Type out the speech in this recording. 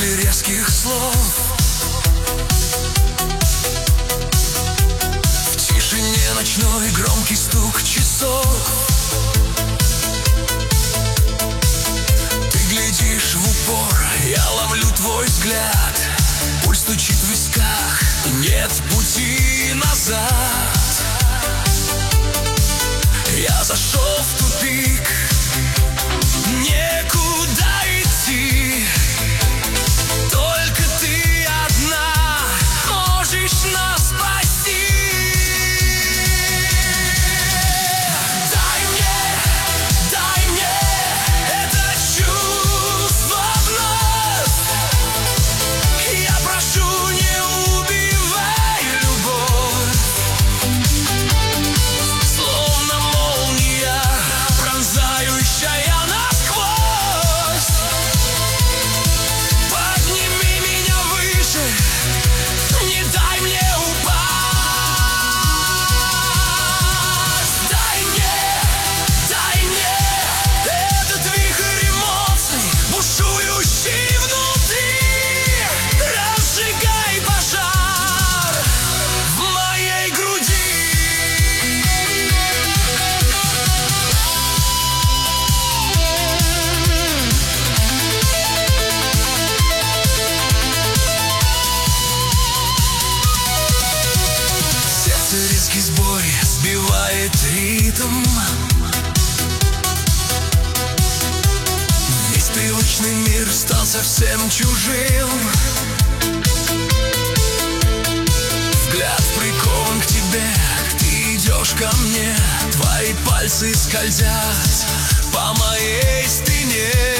после резких слов. В тишине ночной громкий стук часов. Ты глядишь в упор, я ловлю твой взгляд. Пульс стучит в висках, нет пути назад. Я зашел в тупик, некуда идти. Только ты одна можешь нас спасти. Дай мне это чувство вновь. Я прошу, не убивай любовь. Словно молния, пронзающая насквозь. Подними меня выше, не дай мне упасть. Дай мне этот вихрь эмоций, бушующий внутри. Разжигай пожар в моей груди. Сердце резкий сбой сбивает ритм. Весь привычный мир стал совсем чужим. Взгляд прикован к тебе, ты идешь ко мне. Твои пальцы скользят по моей спине.